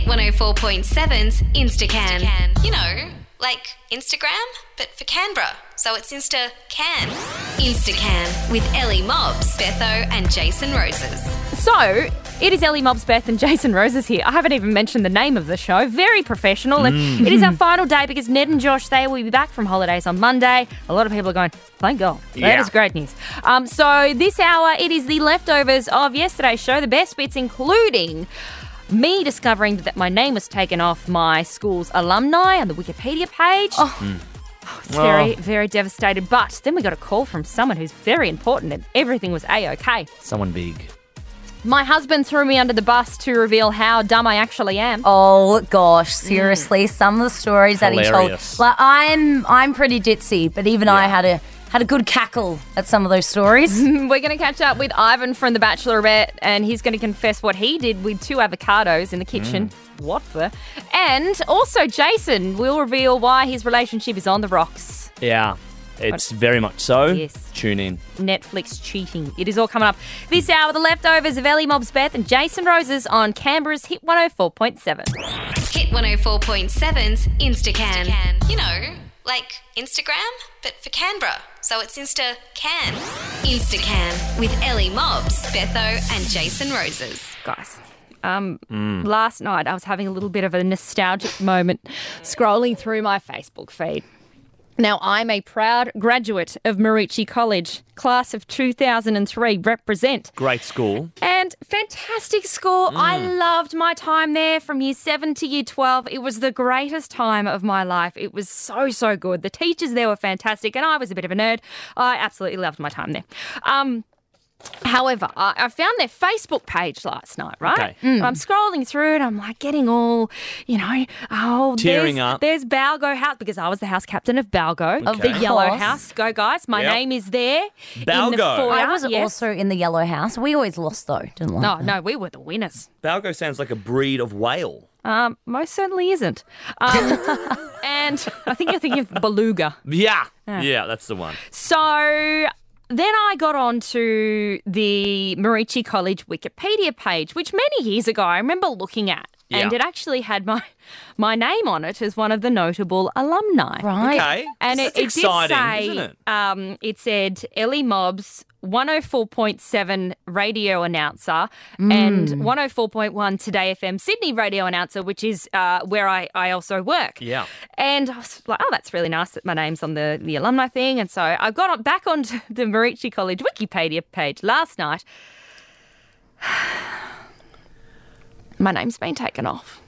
104.7's Instacan. You know, like Instagram, but for Canberra. So it's Insta-Can. Instacan with Ellie Mobbs, Betho and Jason Roses. So, it is Ellie Mobbs, Beth and Jason Roses here. I haven't even mentioned the name of the show. Very professional. And it is our final day because Ned and Josh, they will be back from holidays on Monday. A lot of people are going, thank God. That is great news. So this hour, it is the leftovers of yesterday's show. The best bits including me discovering that my name was taken off my school's alumni on the Wikipedia page. I was very, very devastated. But then we got a call from someone who's very important and everything was A-OK. Someone big. My husband threw me under the bus to reveal how dumb I actually am. Oh gosh, seriously, some of the stories that he told. Hilarious. Like I'm pretty ditzy, but even I had a good cackle at some of those stories. We're going to catch up with Ivan from The Bachelorette and he's going to confess what he did with 2 avocados in the kitchen. What the? And also Jason will reveal why his relationship is on the rocks. Yeah, it's very much so. Yes. Tune in. Netflix cheating. It is all coming up this hour. The leftovers of Ellie Mobbs, Beth and Jason Roses on Canberra's Hit 104.7. Hit 104.7's Instacan. You know, like Instagram, but for Canberra. So it's Insta-Can. Instacan with Ellie Mobbs, Betho and Jason Roses. Guys. Last night I was having a little bit of a nostalgic moment scrolling through my Facebook feed. Now, I'm a proud graduate of Marici College, class of 2003, represent. Great school. And fantastic school. I loved my time there from year 7 to year 12. It was the greatest time of my life. It was so, so good. The teachers there were fantastic and I was a bit of a nerd. I absolutely loved my time there. However, I found their Facebook page last night, right? Okay. I'm scrolling through it. I'm like getting all, Tearing up. There's Balgo House because I was the house captain of Balgo, of the Of Yellow course. House. Go, guys. My Yep. name is there. In the Balgo. foyer. I was Yes. also in the Yellow House. We always lost though, didn't we? No, we were the winners. Balgo sounds like a breed of whale. Most certainly isn't. And I think you're thinking of Beluga. Yeah, that's the one. So then I got onto the Marici College Wikipedia page, which many years ago I remember looking at. And Yeah. it actually had my name on it as one of the notable alumni. Right. Okay. And That's it exciting, did say, isn't it? it said Ellie Mobbs, 104.7 radio announcer and 104.1 Today FM Sydney radio announcer, which is where I also work. Yeah. And I was like, oh, that's really nice that my name's on the alumni thing. And so I got back onto the Marici College Wikipedia page last night. My name's been taken off.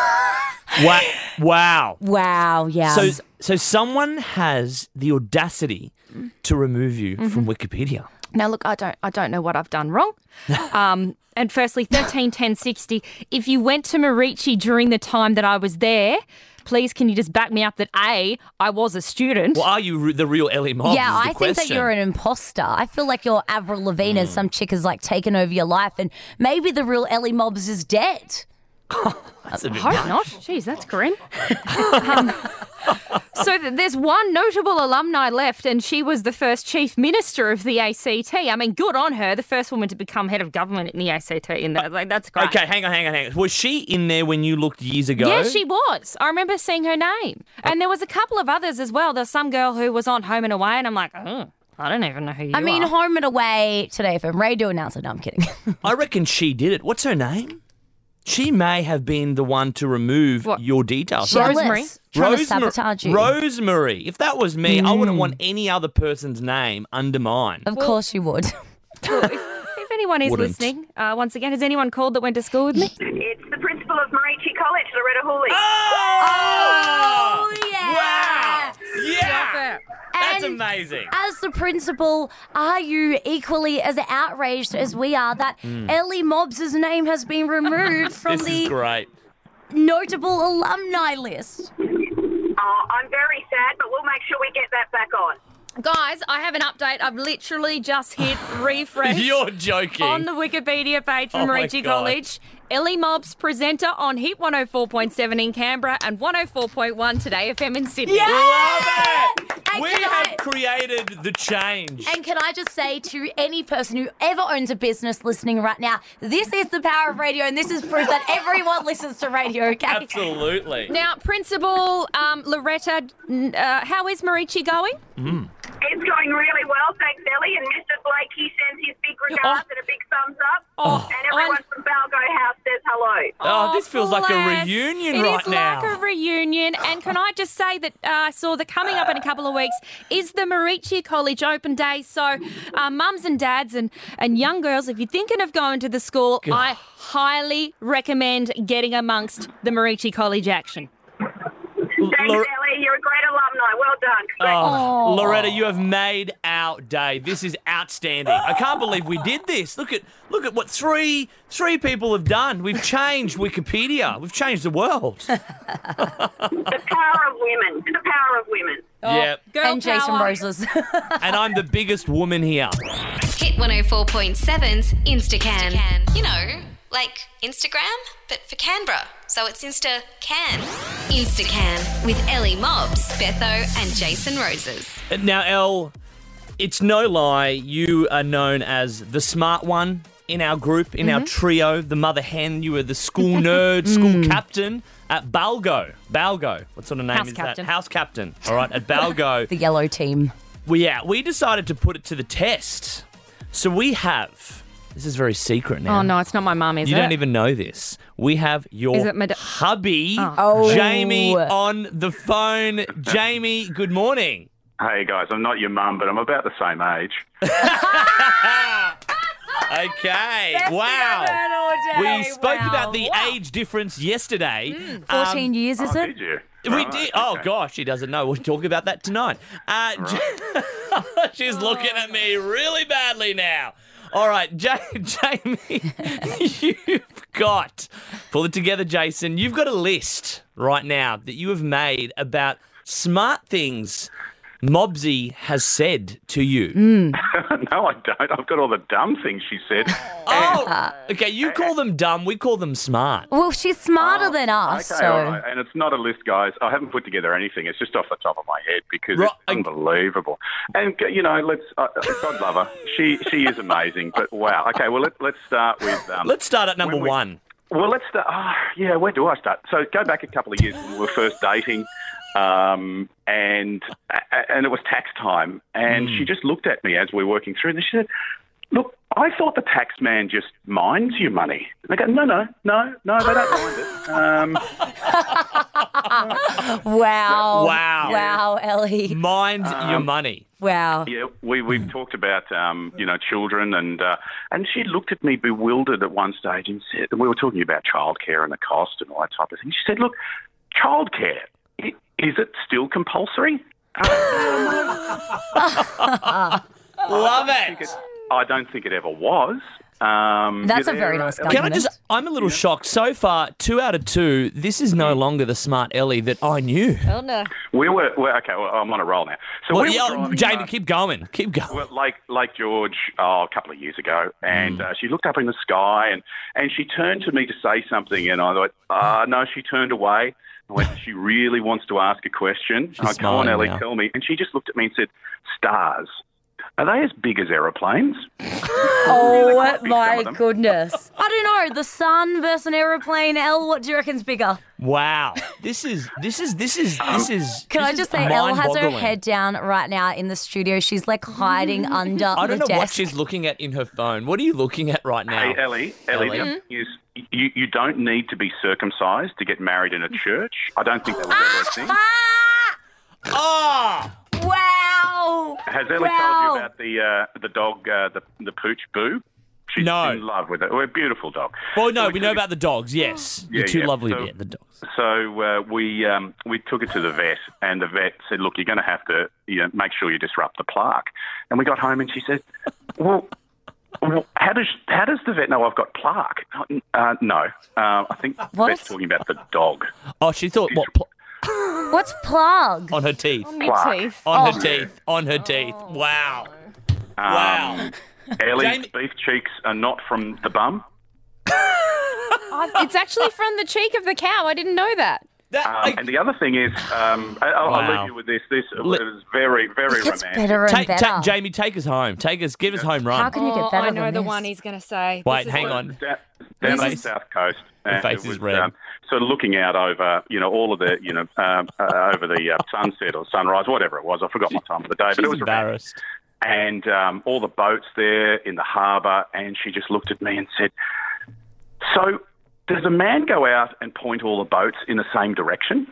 Wow. Wow. Yeah. So someone has the audacity to remove you from Wikipedia. Now, look, I don't know what I've done wrong. And firstly, 131060, if you went to Marici during the time that I was there, please can you just back me up that A, I was a student. Well, are you the real Ellie Mobbs? Yeah, is the I think that question. you're an imposter. I feel like you're Avril Lavigne and some chick has like taken over your life and maybe the real Ellie Mobbs is dead. That's a bit Hope much. not. Jeez, that's grim. So there's one notable alumni left, and she was the first chief minister of the ACT. I mean, good on her, the first woman to become head of government in the ACT. And that's great. Okay, hang on. Was she in there when you looked years ago? Yeah, she was. I remember seeing her name. And there was a couple of others as well. There's some girl who was on Home and Away, and I'm like, oh, I don't even know who you I mean, are. home and away today from radio announcer. No, I'm kidding. I reckon she did it. What's her name? She may have been the one to remove What? your details. Jealous, Rosemary? trying to sabotage you. Rosemary. If that was me, I wouldn't want any other person's name under mine. Of course you would. Well, if anyone is Wouldn't. listening, once again, has anyone called that went to school with me? It's the principal of Marici College, Loretta Hooley. Oh, yeah. Wow! Yeah! Stop it. That's And amazing. As the principal, are you equally as outraged as we are that Ellie Mobbs' name has been removed from This is the great. notable alumni list? I'm very sad, but we'll make sure we get that back on. Guys, I have an update. I've literally just hit refresh You're joking. on the Wikipedia page for Oh my Marici God. College. Ellie Mobbs, presenter on Hit 104.7 in Canberra and 104.1 Today FM in Sydney. Love it! And We can have created the change. And can I just say to any person who ever owns a business listening right now, this is the power of radio, and this is proof that everyone listens to radio, okay? Absolutely. Now, Principal Loretta, how is Marici going? It's going really well, thanks, Ellie. And Mr. Blake, he sends his big regards and a big thumbs up. And everyone from Balgo House says hello. Oh, this feels like a bless. reunion It right is now. like a reunion. And can I just say that I saw that coming up in a couple of weeks is the Marici College Open Day. So mums and dads and young girls, if you're thinking of going to the school, I highly recommend getting amongst the Marici College action. Thanks, Ellie. You're a great alumni. Well done. Oh, Loretta, you have made our day. This is outstanding. I can't believe we did this. Look at what three people have done. We've changed Wikipedia. We've changed the world. The power of women. The power of women. Yeah. Girl And Jason power. Roses. And I'm the biggest woman here. Hit 104.7's Instacan. You know, like Instagram, but for Canberra. So it's Insta-Can. Instacan with Ellie Mobbs, Betho and Jason Roses. Now, Elle, it's no lie, you are known as the smart one in our group, in our trio, the mother hen. You were the school nerd, school captain at Balgo. Balgo. What sort of name House is captain. that? House captain. All right, at Balgo. The yellow team. We decided to put it to the test. So we have... This is very secret now. Oh, no, it's not my mum, is You it? don't even know this. We have your Is it hubby, Oh. Jamie, on the phone. Jamie, good morning. Hey guys, I'm not your mum, but I'm about the same age. Okay. Wow. We spoke about the age difference yesterday. 14 years, is it? Did you? We Right, did. Oh, okay. gosh, she doesn't know. We'll talk about that tonight. She's looking at me really badly now. All right, Jamie, you've got, pull it together, Jason. You've got a list right now that you have made about smart things Mobsy has said to you. No, I don't. I've got all the dumb things she said. Oh, okay. You call them dumb. We call them smart. Well, she's smarter than us, Okay, so... all right. And it's not a list, guys. I haven't put together anything. It's just off the top of my head because Right. it's unbelievable. And, you know, God love her. She is amazing. But, wow. Okay, well, let's start with... Let's start at number one. Well, let's start... where do I start? So go back a couple of years when we were first dating. And it was tax time, and she just looked at me as we were working through, and she said, "Look, I thought the tax man just minds your money." And I go, "No, they don't mind it." Wow. Wow. Wow, Ellie. Mind your money. Wow. Yeah, we've talked about children, and she looked at me bewildered at one stage and said, and we were talking about childcare and the cost and all that type of thing. She said, "Look, childcare, is it still compulsory?" Love it. I don't think it ever was. That's a very nice Ellie? compliment. I'm a little shocked. So far, 2 out of 2, this is no longer the smart Ellie that I knew. Oh, no. Okay, well, I'm on a roll now. So we were driving, Jamie, keep going. Keep going. well, Lake George, a couple of years ago, and she looked up in the sky, and she turned to me to say something, and I thought, no, she turned away. I went, she really wants to ask a question. I go on, smiling Ellie, now. tell me. And she just looked at me and said, "Stars, are they as big as aeroplanes?" Oh, big, my some of them. goodness. I don't know. The sun versus an aeroplane. Elle, what do you reckon's bigger? Wow. This is. Can this I is just say, Elle has her mind-boggling. head down right now in the studio. She's like hiding under I don't the know what desk. she's looking at in her phone. What are you looking at right now? Hey, Ellie, the Ellie? thing is, you don't need to be circumcised to get married in a church. I don't think that was ever a thing. Oh! Wow. Has Ellie told you about the dog, the Pooch Boo? She's No. in love with it. We're a beautiful dog. Well, no, So we know about the dogs, yes. You're too lovely So- to get the dogs. So we took it to the vet, and the vet said, "Look, you're going to have to make sure you disrupt the plaque." And we got home, and she said, "Well, how does the vet know I've got plaque?" No, I think the What? vet's talking about the dog. Oh, she thought, what, What's plug? on her teeth. Plaque. Teeth. On her teeth. On her teeth. Wow. Wow. Ellie's Jamie- beef cheeks are not from the bum. It's actually from the cheek of the cow. I didn't know that. And the other thing is, I'll leave you with this. This is very, very It gets romantic. better and better. Jamie, take us home. Give us home run. How can you get better I know than the this? one he's going to say. Wait, This is hang the- on. Down on the Face- south coast. The face it is was, red. sort of looking out over, all of the, over the sunset or sunrise, whatever it was. I forgot my time of the day, but She's it was romantic. embarrassed. And all the boats there in the harbour, and she just looked at me and said, "So, does a man go out and point all the boats in the same direction?"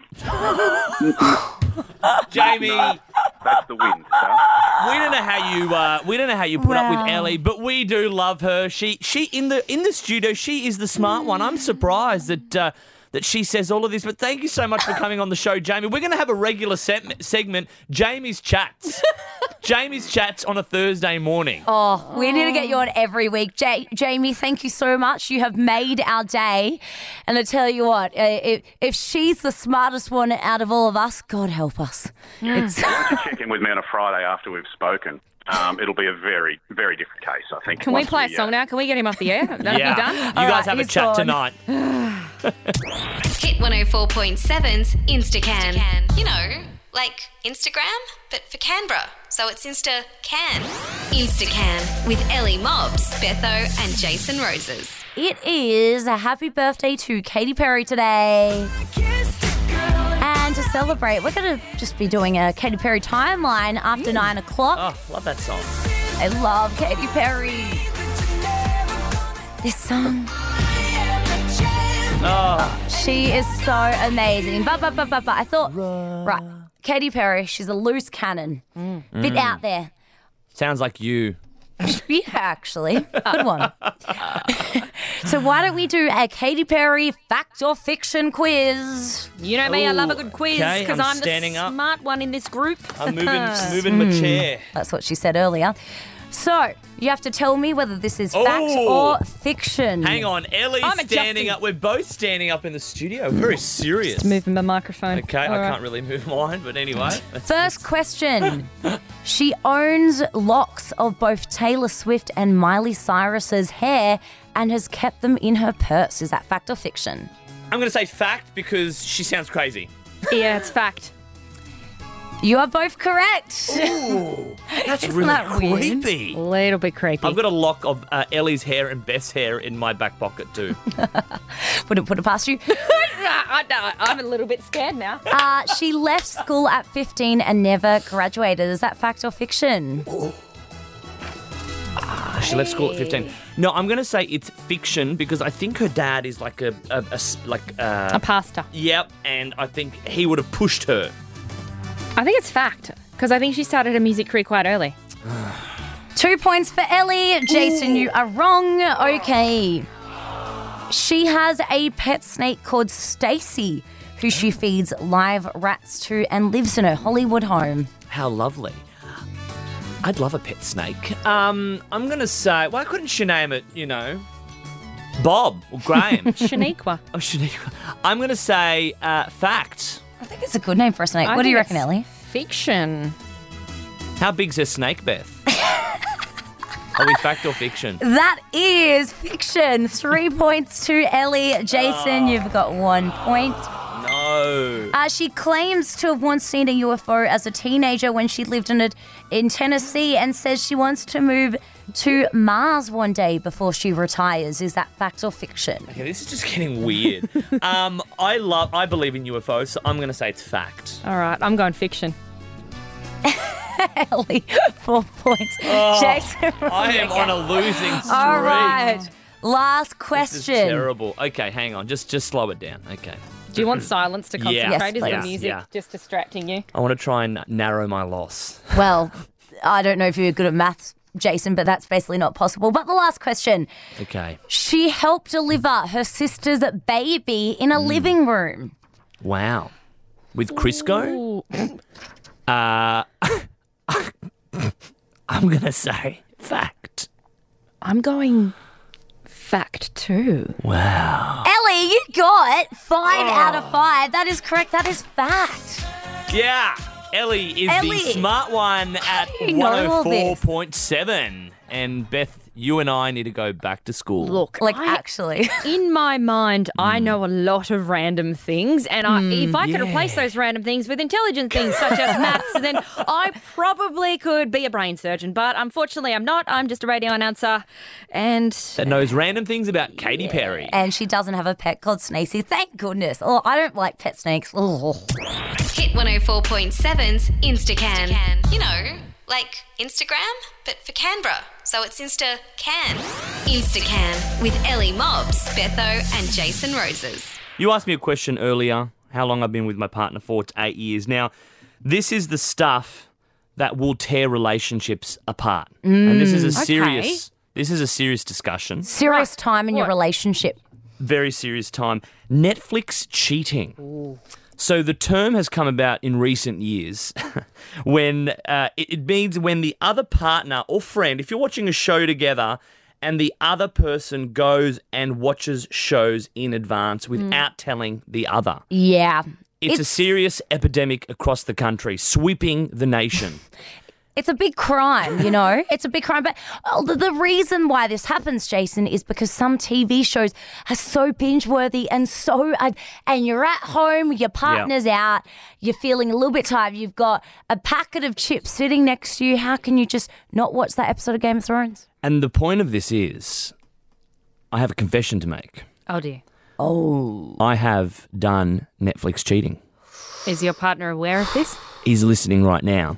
Jamie, That's the wind. So. we don't know how you put up with Ellie, but we do love her. She in the studio, she is the smart one. I'm surprised that she says all of this, but thank you so much for coming on the show, Jamie. We're going to have a regular segment, Jamie's Chats. Jamie's Chats on a Thursday morning. Oh, we need to get you on every week. Jamie, thank you so much. You have made our day. And I tell you what, if she's the smartest one out of all of us, God help us. It's Why don't you check in with me on a Friday after we've spoken? It'll be a very, very different case, I think. Can we once play a song now? Can we get him off the air? That Yeah. you done? You All guys right, have a he's chat gone. tonight. Hit 104.7's Instacan. You know, like Instagram, but for Canberra. So it's Insta Can. Instacan with Ellie Mobbs, Betho, and Jason Roses. It is a happy birthday to Katy Perry today. And to celebrate, we're going to just be doing a Katy Perry timeline after 9 o'clock. Oh, love that song. I love Katy Perry. This song, Oh, she is so amazing. But I thought, right, Katy Perry, she's a loose cannon. Bit out there. sounds like you. Yeah, actually. Good one. So why don't we do a Katy Perry fact or fiction quiz? You know me, I love a Ooh, good quiz okay, because I'm I'm standing the up. smart one in this group. I'm moving my chair. That's what she said earlier. So you have to tell me whether this is fact Oh. or fiction. Hang on, Ellie's I'm adjusting. standing up. We're both standing up in the studio. Very serious. Moving my microphone. Okay, All I right. can't really move mine, but anyway. First question. She owns locks of both Taylor Swift and Miley Cyrus's hair and has kept them in her purse. Is that fact or fiction? I'm going to say fact because she sounds crazy. Yeah, it's fact. You are both correct. That's Isn't really that weird? creepy. A little bit creepy. I've got a lock of Ellie's hair and Beth's hair in my back pocket too. Wouldn't put it past you. I'm a little bit scared now. She left school at 15 and never graduated. Is that fact or fiction? She left school at 15. No, I'm going to say it's fiction because I think her dad is like A pastor. Yep, and I think he would have pushed her. I think it's fact because I think she started her music career quite early. 2 points for Ellie. Jason, you are wrong. Okay. She has a pet snake called Stacy, who she feeds live rats to and lives in her Hollywood home. How lovely. I'd love a pet snake. I'm going to say, why couldn't she name it, Bob or Graham? Shaniqua. Oh, Shaniqua. I'm going to say fact. I think it's a good name for a snake. I What do you think reckon, it's Ellie? Fiction. How big's her snake, Beth? Are we fact or fiction? That is fiction. 3 points to Ellie. Jason, you've got 1 point. No. She claims to have once seen a UFO as a teenager when she lived in Tennessee and says she wants to move to Mars one day before she retires. Is that fact or fiction? Okay, this is just getting weird. I believe in UFOs, so I'm going to say it's fact. All right, I'm going fiction. Ellie, 4 points. Jason, I am on a losing streak. all right. Last This is question. terrible. Okay, hang on. Just slow it down. Okay. Do you want silence to concentrate? Yes, Is the please. music Yeah. just distracting you? I want to try and narrow my loss. Well, I don't know if you're good at maths, Jason, but that's basically not possible. But the last question. Okay. She helped deliver her sister's baby in a living room. Wow. With Crisco? Ooh. I'm going to say fact. I'm going fact too. Wow. Ellie, you got 5 out of 5. That is correct. That is fact. Yeah. Ellie is Ellie. the smart one at do you know all this? 104.7. And Beth, you and I need to go back to school. Look, Actually. in my mind, I know a lot of random things, and if I could replace those random things with intelligent things such as maths, then I probably could be a brain surgeon. But unfortunately, I'm not. I'm just a radio announcer, and That knows random things about Katy Perry. And she doesn't have a pet called Snacy. Thank goodness. Oh, I don't like pet snakes. Oh. Hit 104.7's Instacan. You know, like Instagram, but for Canberra. So it's Insta-Can. Instacan with Ellie Mobbs, Betho and Jason Roses. You asked me a question earlier, how long I've been with my partner for. It's 8 years. Now, this is the stuff that will tear relationships apart. And this is a serious discussion. Serious time in your relationship. Very serious time. Netflix cheating. Ooh. So the term has come about in recent years when it means when the other partner or friend, if you're watching a show together and the other person goes and watches shows in advance without telling the other. Yeah. It's a serious epidemic across the country, sweeping the nation. It's a big crime, you know. It's a big crime. But the reason why this happens, Jason, is because some TV shows are so binge-worthy and and you're at home, your partner's out, you're feeling a little bit tired, you've got a packet of chips sitting next to you. How can you just not watch that episode of Game of Thrones? And the point of this is, I have a confession to make. oh dear. Oh. I have done Netflix cheating. Is your partner aware of this? He's listening right now.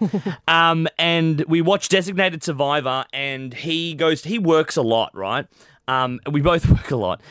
And we watched Designated Survivor, and he works a lot, right? We both work a lot.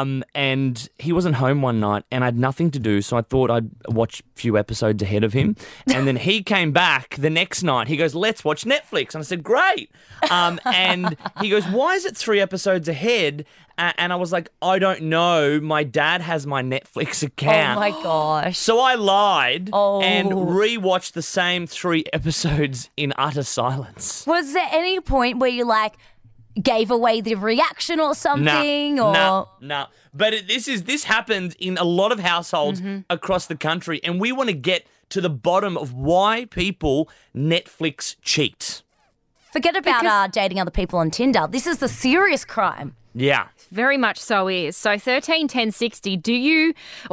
And he wasn't home one night, and I had nothing to do, so I thought I'd watch a few episodes ahead of him. And then he came back the next night. He goes, let's watch Netflix. And I said, great. And he goes, why is it 3 episodes ahead? And I was like, I don't know. My dad has my Netflix account. Oh, my gosh. So I lied and rewatched the same 3 episodes in utter silence. Was there any point where you gave away the reaction or something? No. But this happens in a lot of households across the country, and we want to get to the bottom of why people Netflix cheat. Forget about dating other people on Tinder. This is the serious crime. Yeah. Very much so is. So 13 10 60, do you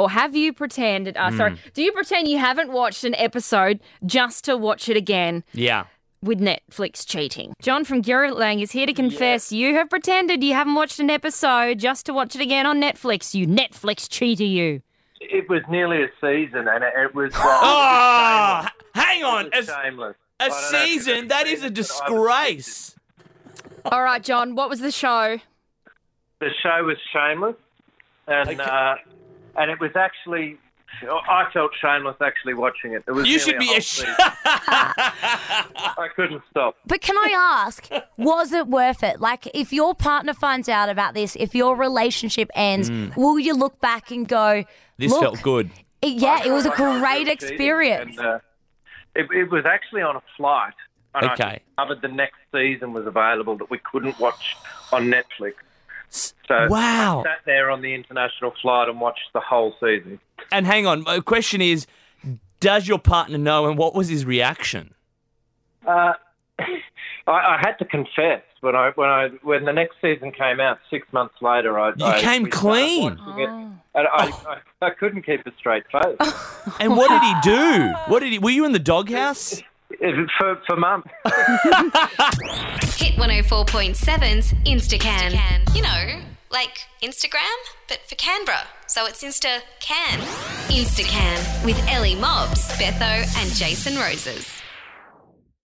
pretend you haven't watched an episode just to watch it again? Yeah. With Netflix cheating. John from Gurlang is here to confess you have pretended you haven't watched an episode just to watch it again on Netflix. You Netflix cheater, you. It was nearly a season, and it was... hang on. Shameless. A season? That is a disgrace. All right, John, what was the show? The show was Shameless, and it was actually... I felt shameless actually watching it. It was you should be I couldn't stop. But can I ask, was it worth it? Like, if your partner finds out about this, if your relationship ends, will you look back and go, this felt good? It was a great experience. And, it was actually on a flight. And Okay. I discovered the next season was available that we couldn't watch on Netflix. So Wow. I sat there on the international flight and watched the whole season. And hang on, my question is, does your partner know, and what was his reaction? I had to confess when the next season came out 6 months later. You came clean. And I couldn't keep a straight face. And what did he do? Were you in the doghouse? For Mum. Hit 104.7's Instacan. You know, like Instagram, but for Canberra. So it's Insta-Can. Instacan with Ellie Mobbs, Betho and Jason Roses.